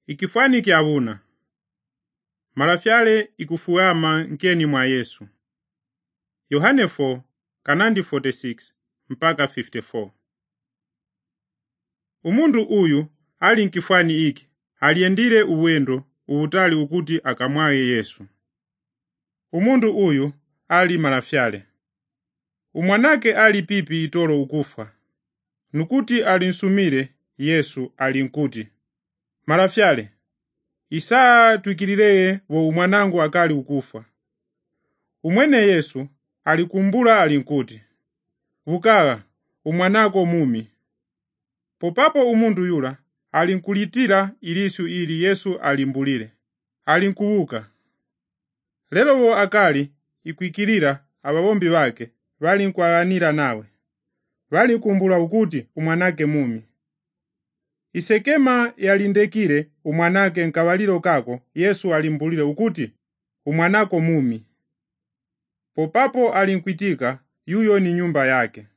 Ikifwani kyabuna. Marafyale ikufuama nkeni mwa Yesu. Yohane 4 kanandi 46 mpaka 54. Umundu uyu ali nkifwani iki aliendile uwendo uwutali ukuti akamwaye Yesu. Umundu uyu ali marafyale. Umwanake ali pipi itolo ukufa. Nukuti alinsumile Yesu ali nkuti, marafyale, isaa twikilileye wo umwanangu akali ukufa. Umwene Yesu alikumbula ali nkuti, vukala umwanako mumi. Popapo umundu yula alinkulitila ilisu ili Yesu alimbulile. Alinkuwuka. Lelo wo akali ikwikilila ababombi bake balinkwaganira nawe. Balikumbula ukuti umwanake mumi. Isekema yalindekile umwanake nkawalilo kako Yesu alimbulile ukuti umwanako mumi. Popapo alinkwitika yuyo ni nyumba yake.